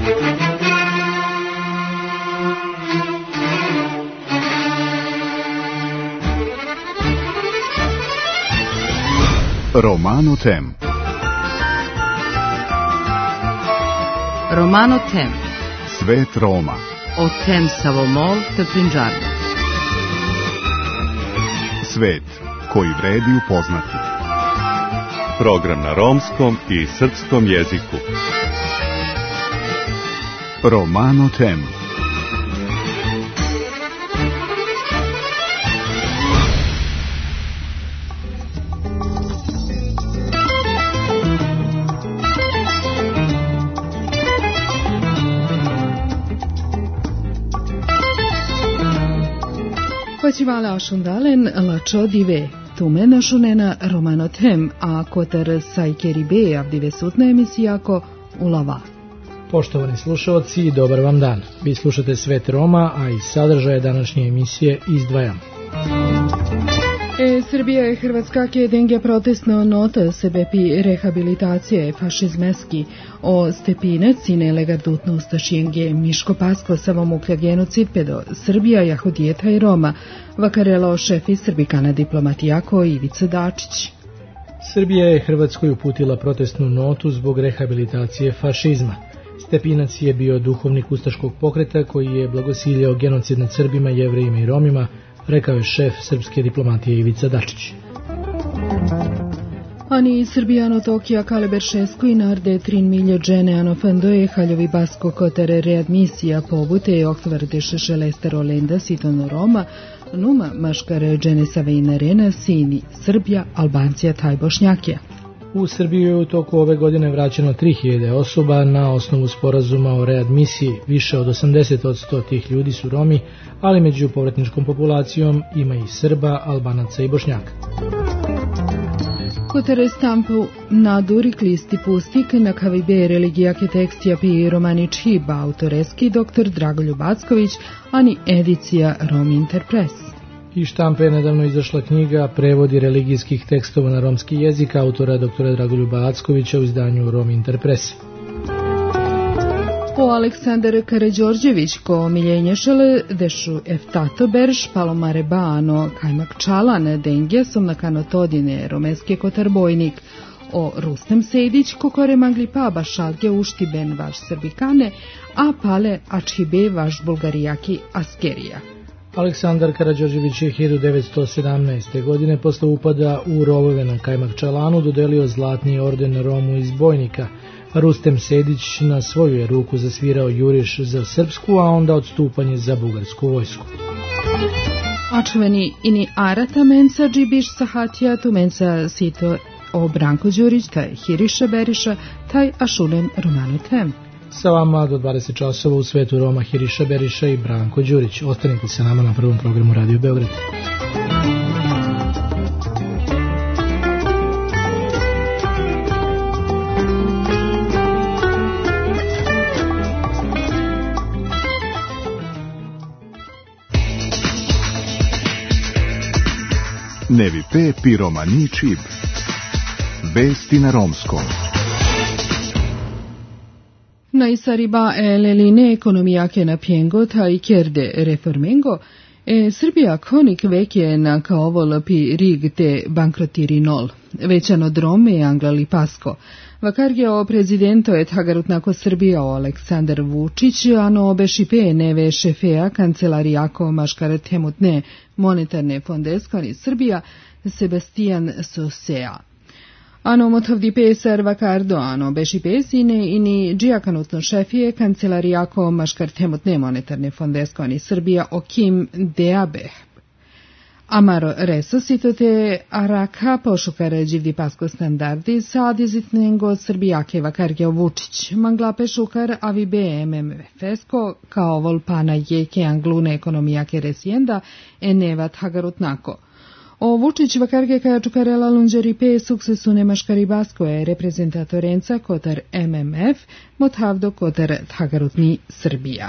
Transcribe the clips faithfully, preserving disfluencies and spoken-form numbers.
Romano Tem. Romano Tem. Svet Roma. O tem Savomol te Prinđarno. Svet koji vredi upoznati. Program na romskom i srpskom jeziku. Romano Tem. Festivala Ashundalen lačo dive, tume našunena Romano Tem, a kotar sajkeribe avdive sutna emisijako ulava. Poštovani slušalci, dobar vam dan. Vi slušate Svet Roma, a iz sadržaja današnje emisije izdvajam. E, Srbija i Hrvatska ke denge protestno nota sebepi rehabilitacije fašizmeski o stepinec i nelegardutno ustašijenge Miško Pasko savomuklja genocid pedo Srbija, Jahodijeta i Roma, vakarelo šefi Srbikana diplomatijako Ivica Dačić. Srbija je Hrvatskoj uputila protestnu notu zbog rehabilitacije fašizma. Stepinac je bio duhovnik ustaškog pokreta koji je blagosiljao genocid nad Srbima, Jevrejima i Romima, rekao je šef srpske diplomatije Ivica Dačić. Ani Srbijano Tokija Kaleberšesku i narde trin milje džene anofendoje haljovi basko kotere readmisija pobute i oktvarde šešelestero lenda sitono Roma, numa maškare džene savejna rena sini Srbija, Albancija, taj Bošnjakija. U Srbiju je u toku ove godine vraćeno tri hiljade osoba na osnovu sporazuma o readmisiji. Više od osamdeset posto tih ljudi su Romi, ali među povratničkom populacijom ima i Srba, Albanaca i Bošnjaka. Kotere stampu na duri klisti pustik na kavibe religijake tekstija pi romanički ba autoreski doktor Dragoljub Acković, ani edicija Rom Interpress. I štampe je nedavno izašla knjiga Prevodi religijskih tekstova na romski jezik autora doktora Dragoljuba Ackovića u izdanju Rom Interpress. Po Aleksandar Karađorđević ko miljenješele dešu eftato berš palomare baano kajmak čalan dengje som na kanotodine romeske kotarbojnik o Rustem Sejdić kokore mangli pa bašalge uštiben vaš srbikane a pale ačhibe vaš bulgarijaki askerija. Aleksandar Karađorđević je hiljadu devetsto sedamnaeste. godine posle upada u rovove na Kajmakčalanu dodelio zlatni orden Romu iz Bojnika. Rustem Sejdić na svoju je ruku zasvirao juriš za srpsku, a onda odstupanje za bugarsku vojsku. Očveni ini arata mensa džibiš sahatija tu mensa sito o Branko Đurić, taj Hiriša Beriša, taj ašulen Romano Tem. Sa vama do dvadeset časova u Svetu Roma Hiriša Beriša i Branko Đurić. Ostanite sa nama na prvom programu Radio Beograd. Nevi pe pi romani čib. Vesti na romskom. Naisariba e leline ekonomijake na pjengota i kjerde reformengo, e Srbija konik vekje na kaovol pi rig te bankrotiri nol. Većano drome anglali pasko. Vakarge o prezidento et hagarutnako Srbija o Aleksandar Vučić, ano obešipe neve šefeja kancelarijako maškare temutne monetarne fondeskani Srbija, Sebastian Sosea. Ano motovdi pesar vakardo, ano beši pesine ini džijakanutno šefije kancelarijako maškar temutne monetarne fondeskani Srbija o Kim Deabeh. Amaro resosito te araka pošukare dživdi pasko standardi sa adizitnengo Srbijake vakarge Vučić. Manglape šukar avibe M M F-esko kao volpana jeke anglune ekonomijake resijenda enevat hagarutnako. O Vučić vakarge kaja čukarela lunđeri pe suksesu nemaškari basko je reprezentatorenca kotar M M F mothavdo kotar hagarutni Srbija.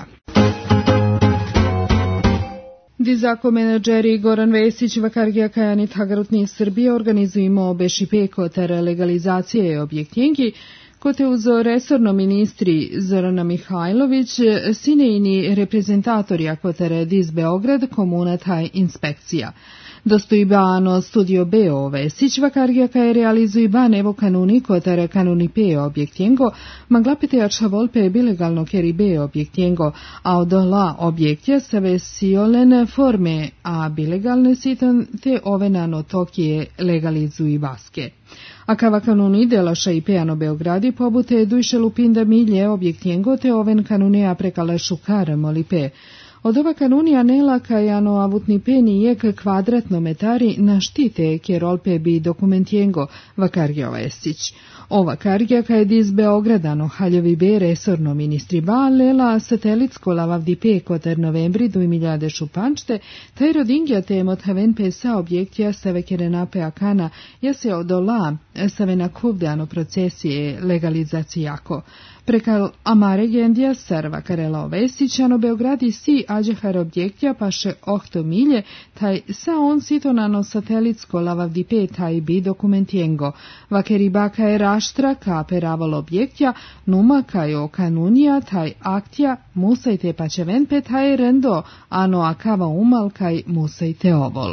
Dizako menadžeri Goran Vesić vakargija kajanit hagarutni Srbije organizujemo bešipe kotar legalizacije objektjengi kote uz resorno ministri Zorana Mihajlović, sinejni reprezentatori akotere iz Beograd komuna taj inspekcija. Dostojbano studio B O Vesić vakargija kaj realizuj ban evo kanuni kotere kanuni P objektjengo, maglapite ača volpe bilegalno keri B objektjengo, a od la objektja save siolen forme, a bilegalne siton te ove nano tokije legalizuj vaske. A kava kanuni delaša i peano Beogradi pobute dujše lupinda milje objektjengo te oven kanunea prekale šukar molipe. Od ova kanunija nela kajano avutni peni jek kvadratno metari na štite kjerolpe bi dokumentjengo vakargija Vesić. Ova kargija kaj iz Beogradano haljovi be resorno ministri ba lela satelitsko lavavdi pe koter novembri du milijade šupančte, taj rodingja te mothaven pe sa objektja save kerenape akana ja se odola save na kuvdeano procesije legalizacijako. Prekal amare gendija serva karela Vesićano Beogradi si ađehar objektja paše ohto milje, taj sa on sitonano satelitsko lavavdi pe taj bi dokumentjengo. Vakeri baka je raštra ka peraval objektja, numa kajo kanunija taj aktja musajte pačeven pe taj rendo, ano akava umal kaj musajte ovol.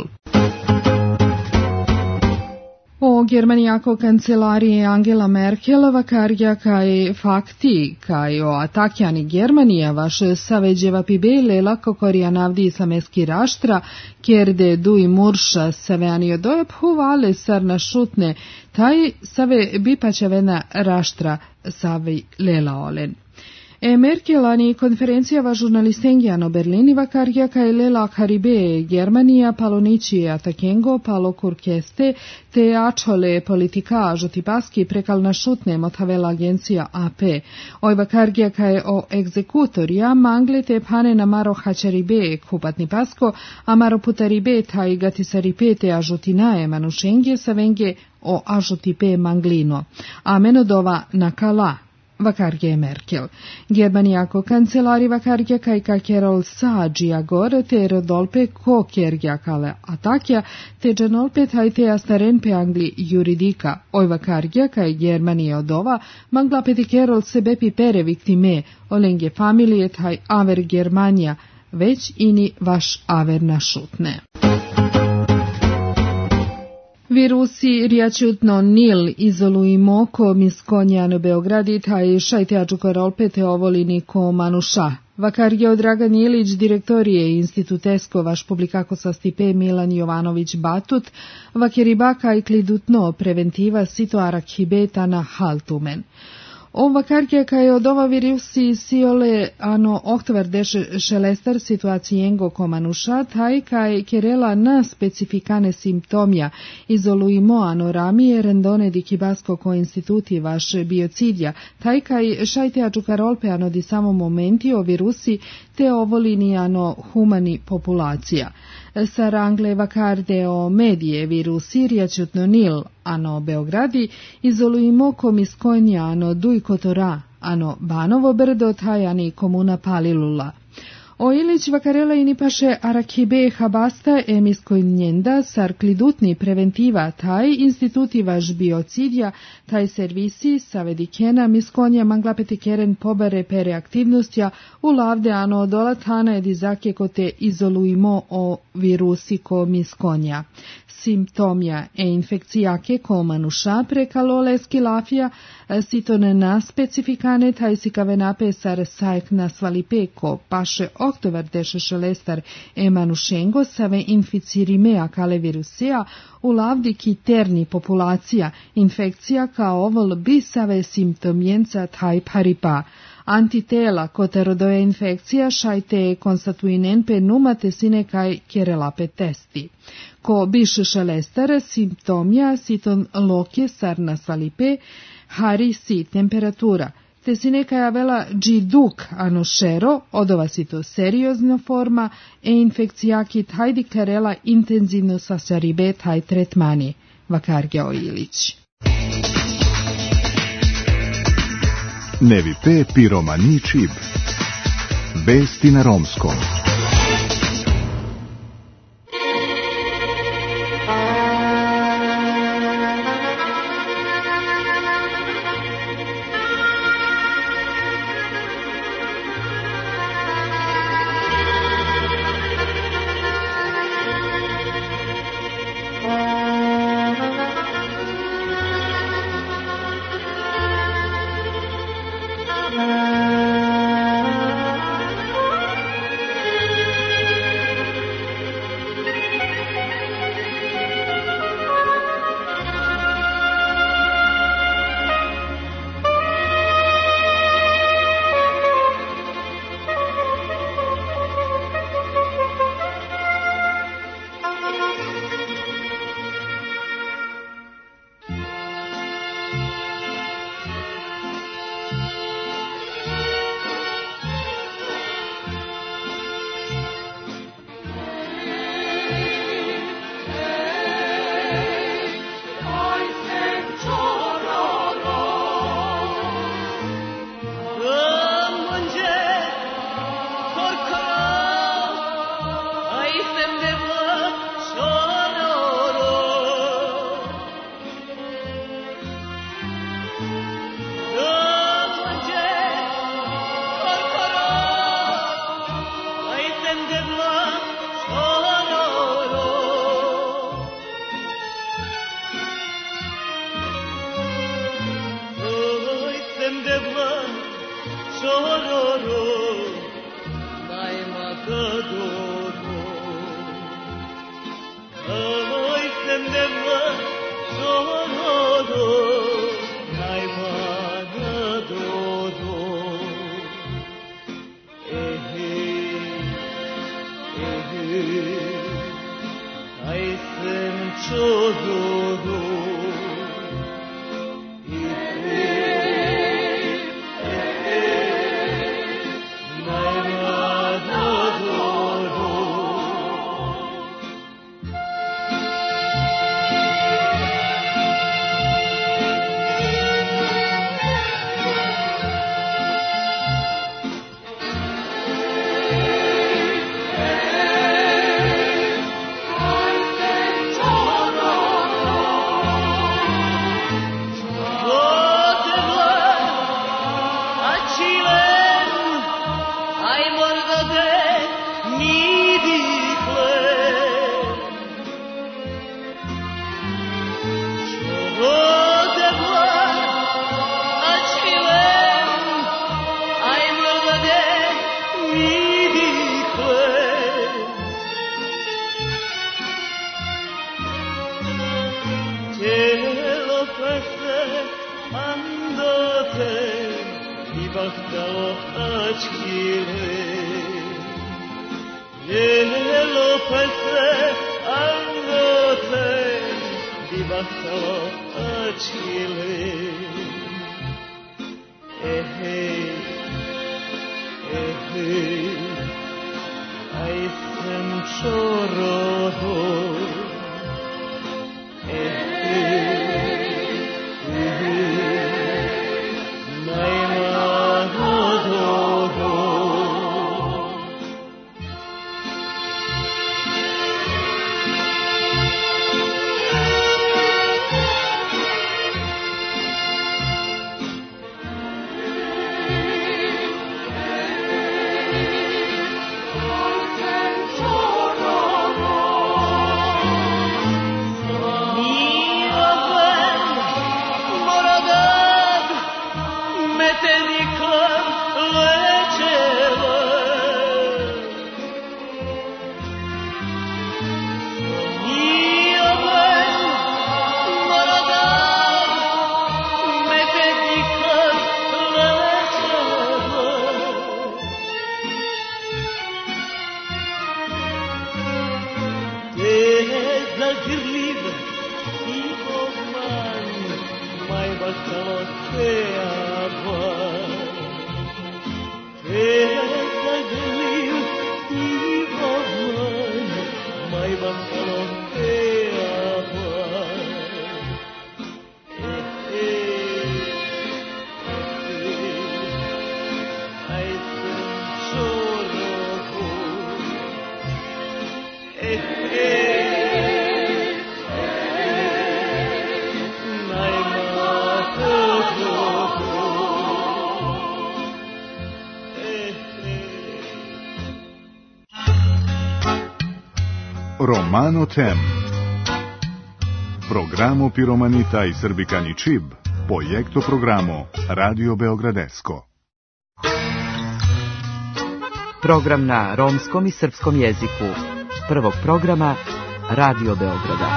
O Germanijako kancelarije Angela Merkel vakargja kaj fakti kaj o atakjani Germanija vaš saveđeva pibele lako korija navdi islameski raštra, kjerde dui murša saveanio dojep huvale sarna šutne, taj save bipačevena raštra save lela olen. E Merkelani konferencija va žurnalistengijano Berlini vakargja kaj lela Karibe Germanija palonići atakengo palo kurkeste te ačole politika žutipaski prekal na šutne motavela agencija A P. Oj vakargja kaj o egzekutorija mangle te pane na maro hačaribe kupatni pasko, a maro putaribe taj gatisaripe te ažutinaje manušengje savenge o ažutipe manglino. A menodova nakala vakargje Merkel. Germanijako kancelari vakargja kaj kakerol sađija gore te rodolpe ko kergja kale atakja te džanolpe taj te astaren pe Angli juridika. Oj vakargja kaj Germanije odova mangla peti kerol sebe pipere viktime olenge familije taj aver Germanija već ini vaš aver našutne. Virusi rijačutno nil izolujmo ko miskonjano Beogradi taj šajteaču korolpe te ovolini ko manuša. Vakargja Dragan Ilić, direktorije institutesko vaš publikako sa stipe Milan Jovanović Batut, vakeribaka i klidutno preventiva situarak hibeta na haltumen. O vakargja kaj od ova virusi siole ano oktovar deše šelestar situacijengo komanuša, taj kaj kerela na specifikane simptomja izolujmo ano ramije rendone di kibasko ko instituti vaš biocidja, taj kaj šajtea čukarolpe ano di samo momenti o virusi te ovolini ano humani populacija. Sarangle vakarde o medije virusi rijačutno nil ano Beogradi izolujmo komiskonja ano dujkotora ano Banovo brdo tajani komuna Palilula. O Ilić vakarela ini paše arakibe habasta emiskojnjenda sar klidutni preventiva taj instituti vaš biocidja taj servisi savedikena miskonja manglapeti keren pobare pere aktivnostja u lavde ano dolatana edizake kote izolujmo o virusi ko miskonja. Simptomja e infekcijake ko manuša prekalole skilafija sitone na specifikane taj sikave nape sar sajk na svalipe ko paše oktovar deše šelestar e manušengo save inficirime kale virusea u lavdi kiterni populacija infekcija kao ovol bisave simptomjenca taj paripa. Antitela koterodoje infekcija šajte konstatuinen pe numate sine kaj kerelape testi. Ko biše šelestar simptomja siton lokje sarna svalipe hari si temperatura. Te si neka vela džiduk anošero, odova si to seriozna forma, e infekcijaki taj dikarela intenzivno sa saribe taj tretmani, vakargja Ilić. Nevite piromani čib. Vesti na romskom. Romano Tem. Programo Piromanita i Srbikani Čib, projekto programo Radio Beogradesko. Program na romskom i srpskom jeziku. Prvog programa Radio Beograda.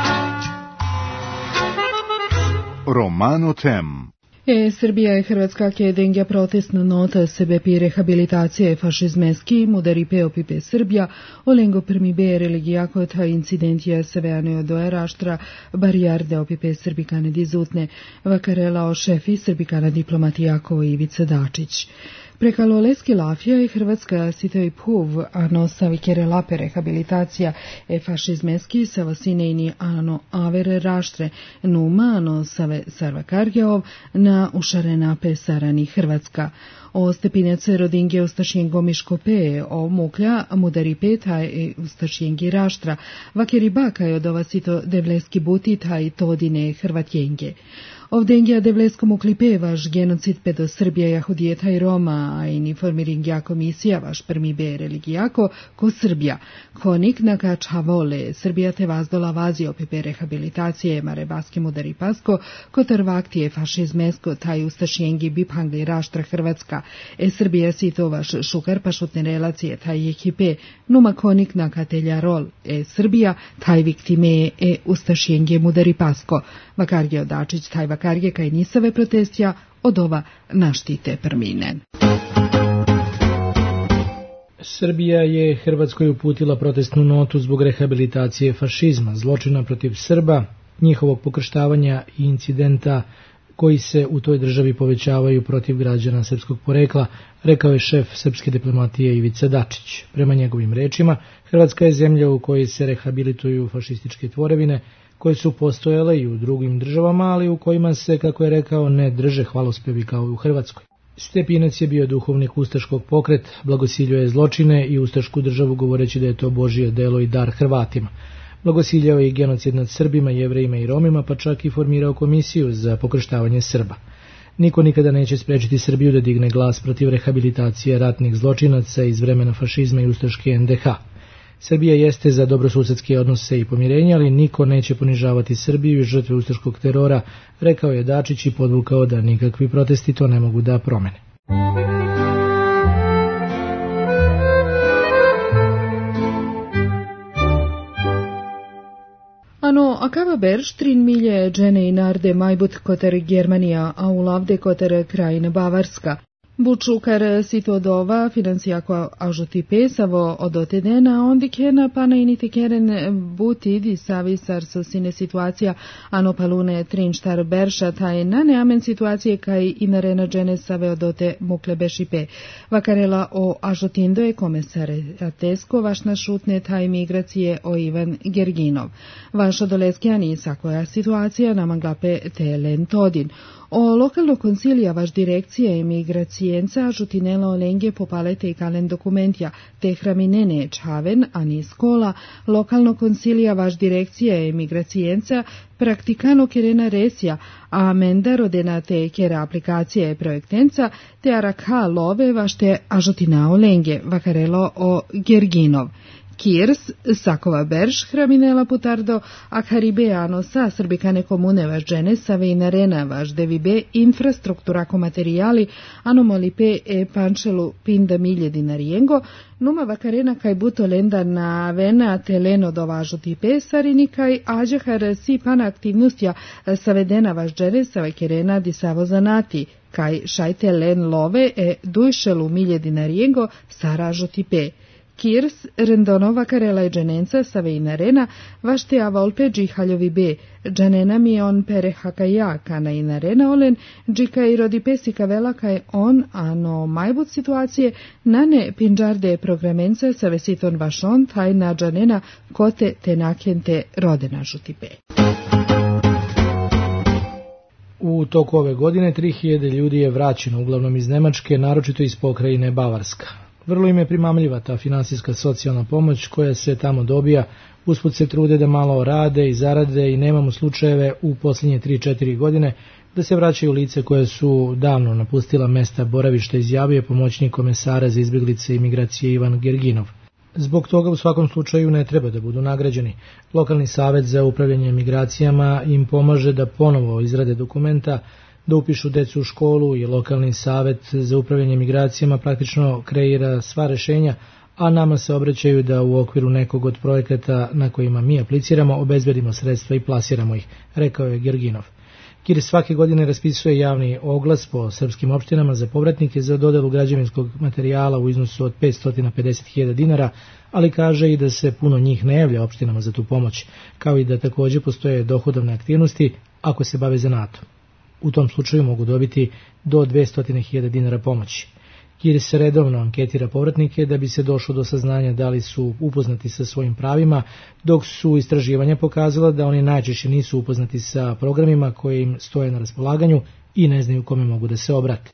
Romano Tem. E, Srbija i Hrvatska ke dengja protestna nota sebe pi rehabilitacije fašizmeski, mudari peo pipe Srbija, olengo prmi be religijako ta incidentija seveano do eraštra, barijarde opipe Srbikane dizutne, vakarela o šefi Srbikana diplomatijako Ivica Dačić. Prekalo leski lafija i Hrvatska sitoj puv, ano savikere lape rehabilitacija e fašizmeski sa vasinejni ano avere raštre, numa ano save sarvakargeov na ušarena pesarani Hrvatska. O stepinjace rodinge ustašijengo miškope, o muklja mudari peta i ustašijengi raštra, vakeri baka je od ovasito devleski butita i todine Hrvatjenge. Ovdengja devleskom uklipe vaš genocid pedo Srbija, Jahudijeta i Roma, a i ni formiringja komisija vaš prmi be religijako ko Srbija. Konik naka čavole, Srbija te vazdola vazi opipe rehabilitacije mare baske mudari pasko, ko trvaktije fašizmesko, taj ustašijengi bipangli raštra Hrvatska. E Srbija si to vaš šukar pašutne relacije, taj ekipe, numa konik naka telja rol. E Srbija, taj viktime e ustašijengi mudari pasko. Vakarge Dačić, taj vakarge kaj nisave protestja od ova naštite perminen. Srbija je Hrvatskoj uputila protestnu notu zbog rehabilitacije fašizma, zločina protiv Srba, njihovog pokrštavanja i incidenta koji se u toj državi povećavaju protiv građana srpskog porekla, rekao je šef srpske diplomatije Ivica Dačić. Prema njegovim rečima, Hrvatska je zemlja u kojoj se rehabilituju fašističke tvorevine, koje su postojale i u drugim državama, ali u kojima se, kako je rekao, ne drže hvalospevi kao i u Hrvatskoj. Stepinac je bio duhovnik ustaškog pokreta, blagosiljuje zločine i ustašku državu govoreći da je to Božje delo i dar Hrvatima. Blagosiljao je i genocid nad Srbima, Jevrejima i Romima, pa čak i formirao komisiju za pokrštavanje Srba. Niko nikada neće sprečiti Srbiju da digne glas protiv rehabilitacije ratnih zločinaca iz vremena fašizma i ustaške en de ha. Srbija jeste za dobrosusedske odnose i pomirenje, ali niko neće ponižavati Srbiju i žrtve ustaškog terora, rekao je Dačić i podvukao da nikakvi protesti to ne mogu da promene. Ano, akava berš trin milje džene i narde majbut koter Germanija, a u lavde koter krajina Bavarska. Bučukar sitodova financijako ažuti pesavo odotedena, ondi kena pana inite keren buti di savisar sosine situacija ano palune trin štar berša taj na neamen situacije kaj inarena džene save odote mukle bešipe. Vakarela o ažutindo je komesare atesko vašna šutne taj migracije o Ivan Gerginov. Vaša doleskjani sakoja situacija namanglape te lentodin. O lokalno konsilija vaš direkcije emigracijenca žutinela olenge popalete i kalen dokumentja te hraminene čaven, ani skola, lokalno konsilija vaš direkcije emigracijenca praktikano kerena resja, a menda rodena te kera aplikacije projektenca te araka love vaš te ažutina olenge, vakarelo o Gerginov. Kirs, Sakova berš, hraminela putardo, a Karibeano sa srbikane komune vaš džene save i narena vaš devibe infrastrukturako materijali, anomolipe e pančelu pinda milje dinarijengo, numa vakarena kaj buto lenda na vena teleno dovažu ti pesari, kaj ađahar si pana aktivnostja savedena vaš džene save kerena di savo zanati, kaj šajte len love e dujšelu milje dinarijengo saražu ti pe. Kirs, rendonova karela i dženenca save i narena, vašte a volpe džihaljovi be, dženena mi on pere hakaja kana i narena olen, džika i rodi pesika vela kaj on, ano majbut situacije, nane pinđarde programenca save siton vašon, taj na džanena kote te nakjente rodena žuti be. U toku ove godine tri hiljade ljudi je vraćeno, uglavnom iz Nemačke, naročito iz pokrajine Bavarska. Vrlo im je primamljiva ta finansijska socijalna pomoć koja se tamo dobija, usput se trude da malo rade i zarade i nemamo slučajeve u posljednje tri četiri godine da se vraćaju lice koje su davno napustila mesta boravišta, izjavio pomoćnik komesara za izbjeglice i migracije Ivan Gerginov. Zbog toga u svakom slučaju ne treba da budu nagrađeni. Lokalni savjet za upravljanje migracijama im pomaže da ponovo izrade dokumenta da upišu decu u školu i lokalni savet za upravljanje migracijama praktično kreira sva rešenja, a nama se obraćaju da u okviru nekog od projekata na kojima mi apliciramo obezbedimo sredstva i plasiramo ih, rekao je Gerginov. Kir svake godine raspisuje javni oglas po srpskim opštinama za povratnike za dodelu građevinskog materijala u iznosu od petsto pedeset hiljada dinara, ali kaže i da se puno njih ne javlja opštinama za tu pomoć, kao i da takođe postoje dohodovne aktivnosti ako se bave zanatom. U tom slučaju mogu dobiti do dvesta hiljada dinara pomoći. Kir se redovno anketira povratnike da bi se došlo do saznanja da li su upoznati sa svojim pravima, dok su istraživanja pokazala da oni najčešće nisu upoznati sa programima koje im stoje na raspolaganju i ne znaju kome mogu da se obrate.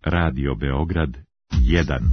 Radio Beograd jedan.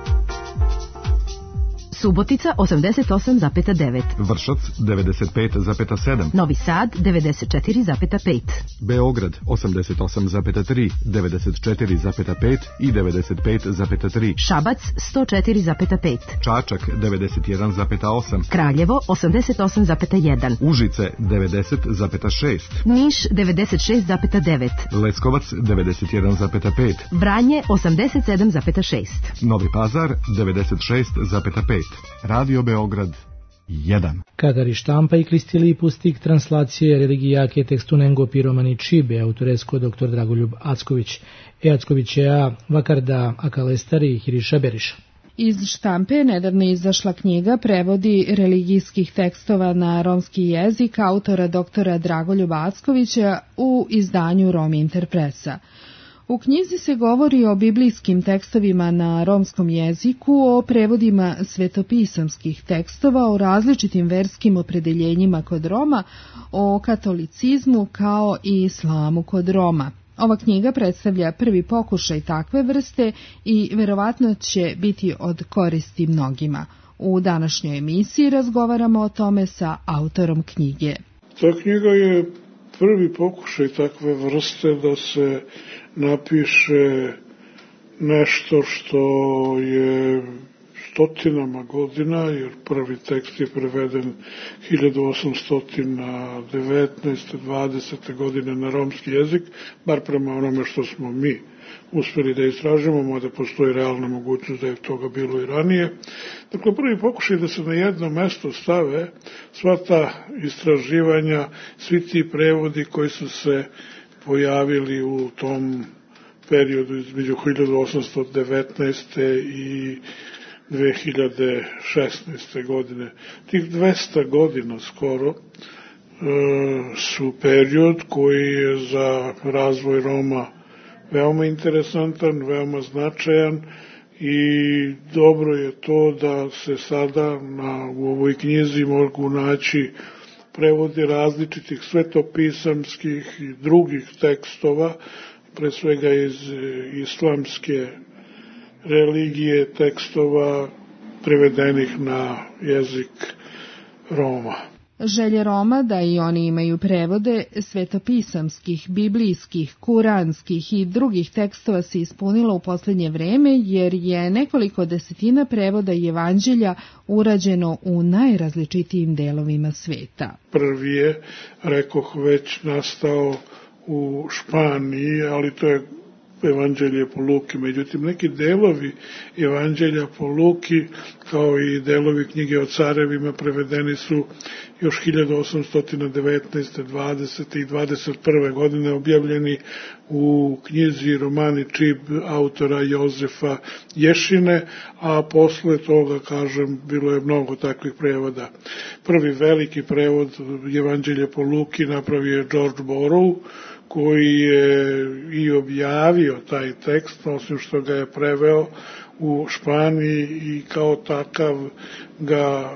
Subotica osamdeset osam zarez devet. Vršac devedeset pet zarez sedam. Novi Sad devedeset četiri zarez pet. Beograd osamdeset osam zarez tri, devedeset četiri zarez pet i devedeset pet zarez tri. Šabac sto četiri zarez pet. Čačak devedeset jedan zarez osam. Kraljevo osamdeset osam zarez jedan. Užice devedeset zarez šest. Niš devedeset šest zarez devet. Leskovac devedeset jedan zarez pet. Vranje osamdeset sedam zarez šest. Novi Pazar devedeset šest zarez pet. Radio Beograd jedan. Kadari štampa i klistili pustik translacije religijake tekstu Nengo Piromani Čibe, autoresko doktor Dragoljub Acković. E Acković je a Vakarda Akalestari i Hiriša Beriša. Iz štampe nedavno izašla knjiga Prevodi religijskih tekstova na romski jezik autora doktora Dragoljuba Ackovića u izdanju Rom Interpresa. U knjizi se govori o biblijskim tekstovima na romskom jeziku, o prevodima svetopisamskih tekstova, o različitim verskim opredeljenjima kod Roma, o katolicizmu kao i islamu kod Roma. Ova knjiga predstavlja prvi pokušaj takve vrste i verovatno će biti od koristi mnogima. U današnjoj emisiji razgovaramo o tome sa autorom knjige. Ta knjiga je prvi pokušaj takve vrste da se napiše nešto što je stotinama godina, jer prvi tekst je preveden hiljadu osamsto devetnaeste dvadesete godine na romski jezik, bar prema onome što smo mi uspeli da istražimo, mada postoji realna mogućnost da je toga bilo i ranije. Dakle, prvi pokušaj da se na jedno mesto stave sva ta istraživanja, svi ti prevodi koji su se pojavili u tom periodu između hiljadu osamsto devetnaeste i dve hiljade šesnaeste godine. Tih dvesta godina skoro e, su period koji je za razvoj Roma veoma interesantan, veoma značajan i dobro je to da se sada na, u ovoj knjizi mogu naći prevodi različitih svetopisamskih i drugih tekstova, pre svega iz islamske religije, tekstova prevedenih na jezik Roma. Želje Roma da i oni imaju prevode svetopisamskih, biblijskih, kuranskih i drugih tekstova se ispunilo u posljednje vreme, jer je nekoliko desetina prevoda i evanđelja urađeno u najrazličitijim delovima sveta. Prvi je, rekoh, već nastao u Španiji, ali to je evanđelje po Luki. Međutim, neki delovi evanđelja po Luki, kao i delovi knjige o carevima, prevedeni su još hiljadu osamsto devetnaeste, dvadesete i dvadeset prve godine, objavljeni u knjizi Romani Čib autora Jozefa Ješine, a posle toga, kažem, bilo je mnogo takvih prevoda. Prvi veliki prevod evanđelja po Luki napravio je George Borrow, koji je i objavio taj tekst, osim što ga je preveo u Španiji i kao takav ga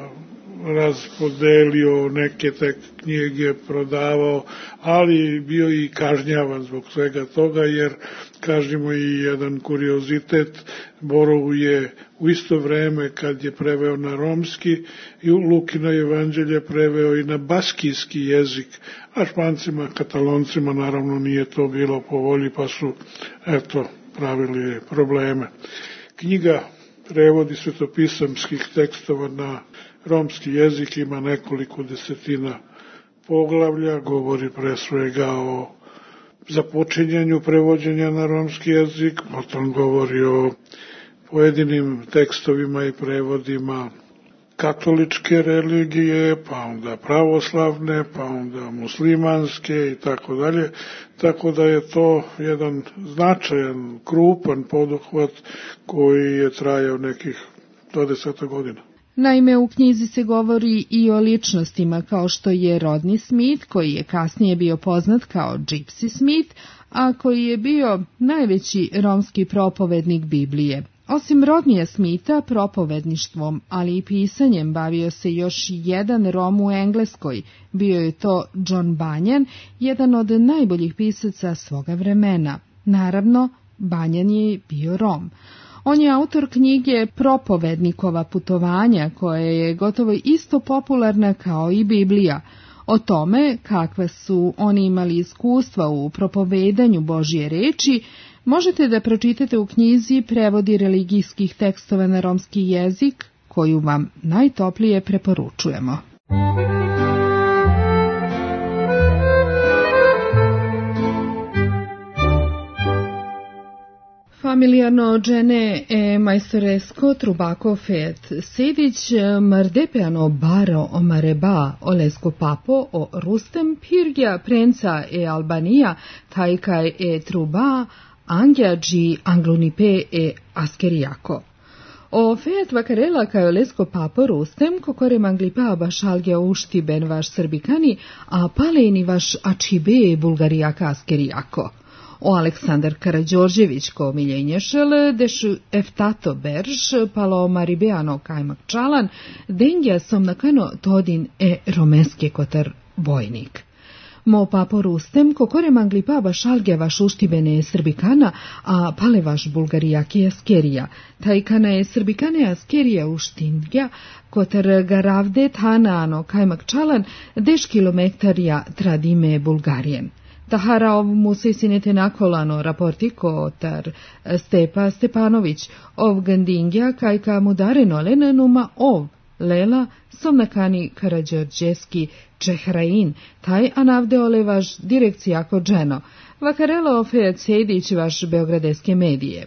raspodelio, neke te knjige prodavao, ali bio i kažnjavan zbog svega toga, jer kažemo i jedan kuriozitet, Borov je u isto vreme kad je preveo na romski i Lukino evanđelje preveo i na baskijski jezik, a Špancima, Kataloncima naravno nije to bilo po volji, pa su eto pravili probleme. Knjiga prevodi svetopisamskih tekstova na romski jezik ima nekoliko desetina poglavlja, govori pre svega o započinjanju prevođenja na romski jezik, potom govori o pojedinim tekstovima i prevodima katoličke religije, pa onda pravoslavne, pa onda muslimanske i tako dalje, tako da je to jedan značajan, krupan poduhvat koji je trajao nekih dvadeset godina. Naime, u knjizi se govori i o ličnostima kao što je Rodney Smith, koji je kasnije bio poznat kao Gypsy Smith, a koji je bio najveći romski propovednik Biblije. Osim Rodneya Smitha, propovedništvom, ali i pisanjem bavio se još jedan Rom u Engleskoj. Bio je to John Bunyan, jedan od najboljih pisaca svoga vremena. Naravno, Banjan je bio Rom. On je autor knjige Propovednikova putovanja, koja je gotovo isto popularna kao i Biblija. O tome kakva su oni imali iskustva u propovedanju Božje reči možete da pročitate u knjizi Prevodi religijskih tekstova na romski jezik, koju vam najtoplije preporučujemo. Familijarno džene e majstoresko trubako fet sedić mardepeano baro o mareba o lesko papo o rustem pirgja prenca e Albanija tajkaj e truba angjađi anglunipe e askerijako. O fet vakarela kaj lesko papo rustem kokore manglipa bašalgja ušti ben vaš srbikani, a paleni vaš ačibe bulgarijaka askerijako. O Aleksandar Karađorđević ko miljenješel, dešu eftato berž, palo maribeano kajmak čalan, dengja somnakano todin e romeske kotar vojnik. Mo papo rustem, kokore mangli pa bašalge vaš uštibene srbikana, a pale vaš bulgarijaki askerija. Tajkana je srbikane askerija uštindja, kotar garavde tanano kajmak čalan, deš kilometarja tradime Bulgarijen. Tahara ov musej sinete nakolano raportiko tar Stepa Stepanović, ov gandingja kajka mudareno lenanuma ov lela somnakani Karađorđeski Čehrain, taj anavdeole vaš direkcijako dženo, vakarelo ofeat sedić vaš beogradeske medije.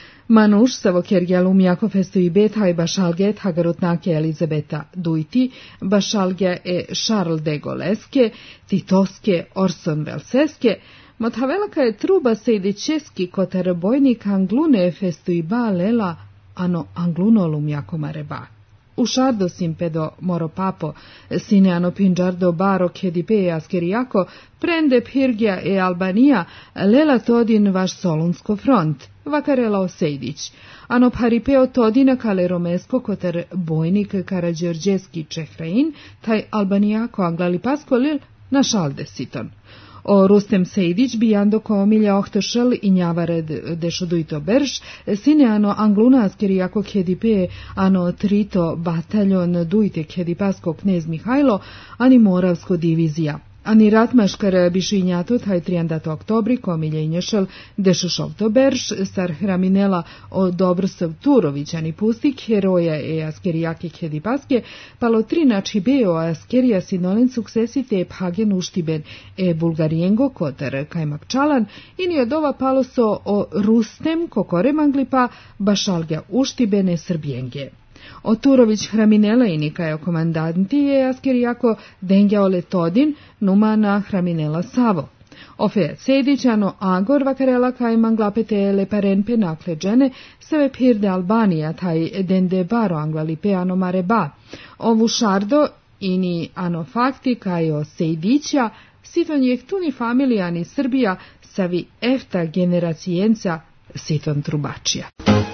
Manuš savokjergjalum jako festu i betaj bašalget hagarutnake Elizabeta Dujti, bašalge e Charles de Gaulleske, Titoske Orson Velseske, mothavelaka je truba sedićeski kotar bojnik anglune festu i ba lela ano anglunolum jako mareba. U šardo simpedo moro papo, sine ano pinđardo baro kedipe askerijako, prende Pirgja e Albanija, lela todin vaš solunsko front, vakarela osejdić. Ano paripeo todina kale romesko kotar bojnik Karađorđeski Čehrain, taj Albanijako anglalipasko lil na šaldesiton. O Rustem Sejdić bijando komilja ohtošel i njavared dešodujto berš, sine ano angluna askerijako kedipe ano trito bataljon dujte kedipasko knez Mihajlo, ani moravsko divizija. Ani ratmaškar bišinjato taj trijandato oktobri komilje inješel dešošovto berš, sar hraminela o Dobrosov Turović, ani pustik heroja e askerijake kedipaske, palo tri načibeo askerija sinolen suksesite phagen uštiben e bulgarijengo kotar kajmak čalan, ini od ova paloso o Rustem kokore manglipa bašalga uštibene srbijenge. O Turović hraminela i nikajo komandanti je askerijako dengjaole todin numana hraminela Savo. Ofeat sedićano Agor vakarela kaj manglapete leparen penakle džene seve pirde Albanija taj dende baro anglalipeano mareba. Ovu šardo ini ano fakti kaj o sejdića siton jektuni familijani Srbija savi efta generacijenca siton trubačija.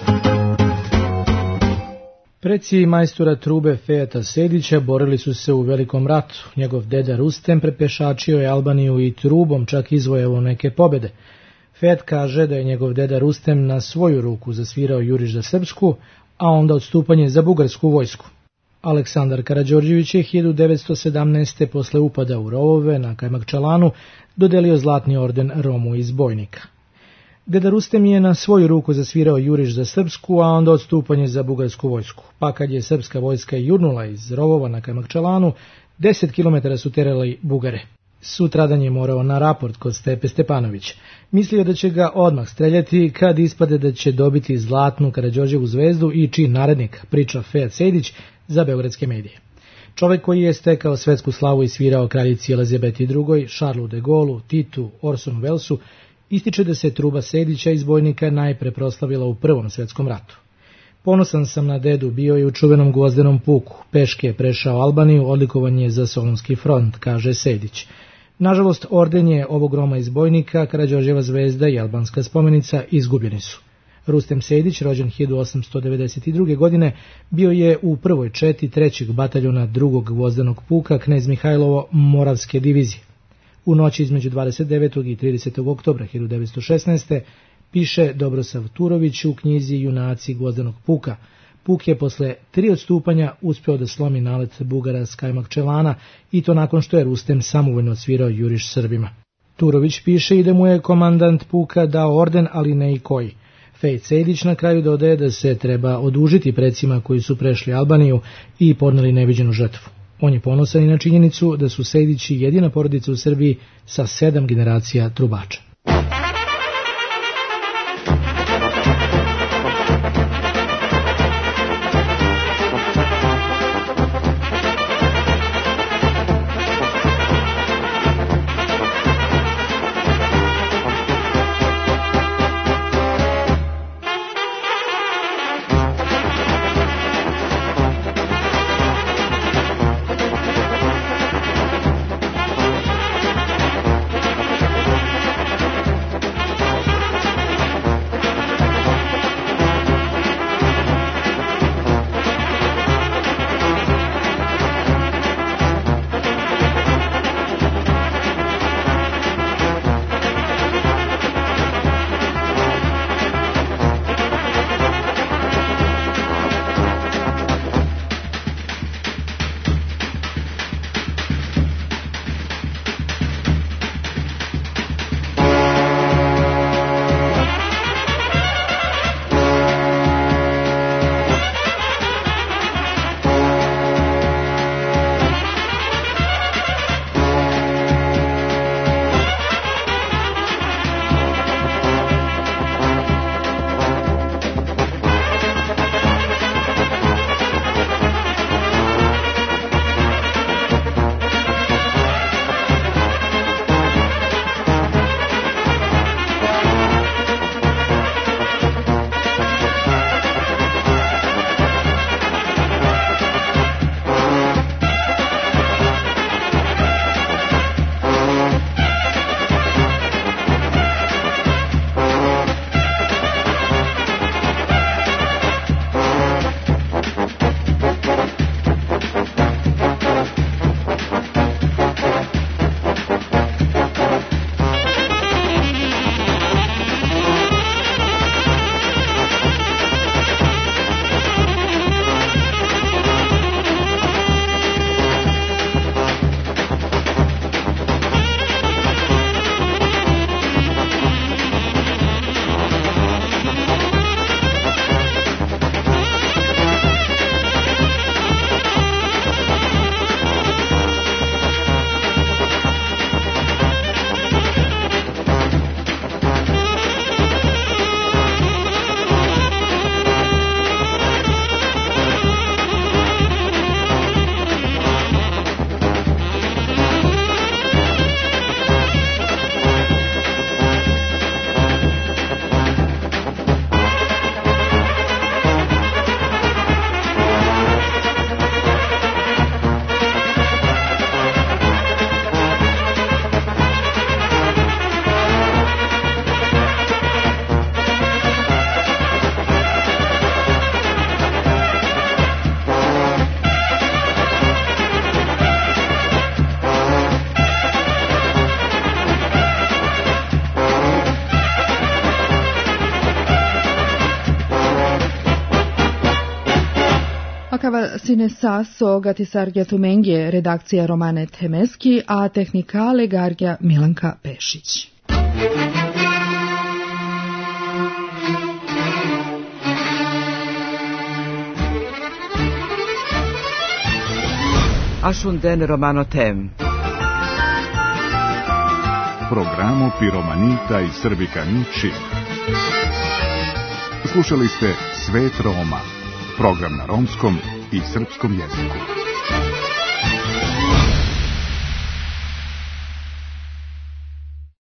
Preci majstora trube Fejata Sejdića borili su se u Velikom ratu. Njegov deda Rustem prepešačio je Albaniju i trubom čak izvojevao neke pobjede. Fejat kaže da je njegov deda Rustem na svoju ruku zasvirao juriš za srpsku, a onda odstupanje za bugarsku vojsku. Aleksandar Karađorđević je hiljadu devetsto sedamnaeste. posle upada u rovove na Kajmakčalanu dodelio zlatni orden Romu iz Bojnika. Deda Rustem je na svoju ruku zasvirao juriš za srpsku, a onda odstupanje za bugarsku vojsku. Pa kad je srpska vojska jurnula iz rovova na Kajmakčalanu, deset kilometara su terali Bugare. Sutradan je morao na raport kod Stepe Stepanović. Mislio da će ga odmah streljati kad ispade da će dobiti zlatnu Karađorđevu zvezdu i čin narednik, priča Fejat Sejdić za beogradske medije. Čovjek koji je stekao svetsku slavu i svirao kraljici Elizabeti drugoj, Charlesu de Gaullu, Titu, Orsonu Wellesu, ističe da se truba Sejdića iz Bojnika najpre proslavila u Prvom svetskom ratu. Ponosan sam na dedu, bio je u čuvenom Gvozdenom puku, peške je prešao Albaniju, odlikovan je za Solunski front, kaže Sejdić. Nažalost, ordenje ovog Roma iz Bojnika, Karađorđeva zvezda i albanska spomenica izgubljeni su. Rustem Sejdić, rođen hiljadu osamsto devedeset druge. godine, bio je u prvoj četi trećeg bataljona drugog Gvozdenog puka knez Mihajlovo Moravske divizije. U noći između dvadeset devetog i tridesetog oktobra hiljadu devetsto šesnaeste. piše Dobrosav Turović u knjizi Junaci Gvozdenog puka. Puk je posle tri odstupanja uspeo da slomi nalet Bugara s Kajmakčelana i to nakon što je Rustem samovoljno odsvirao juriš Srbima. Turović piše i da mu je komandant puka dao orden, ali ne i koji. Fejt Sejdić na kraju dodaje da se treba odužiti precima koji su prešli Albaniju i podneli neviđenu žrtvu. On je ponosan i na činjenicu da su Sejdići jedina porodica u Srbiji sa sedam generacija trubača. Akava sine saso gatisargja tumengje redakcija Romane Temeski, a tehnikale gargja Milanka Pešić. Ashunden Romano Tem. Programu Piromanita i Srbika Niči. Slušali ste Svet Roma, program na romskom i srpskom jeziku.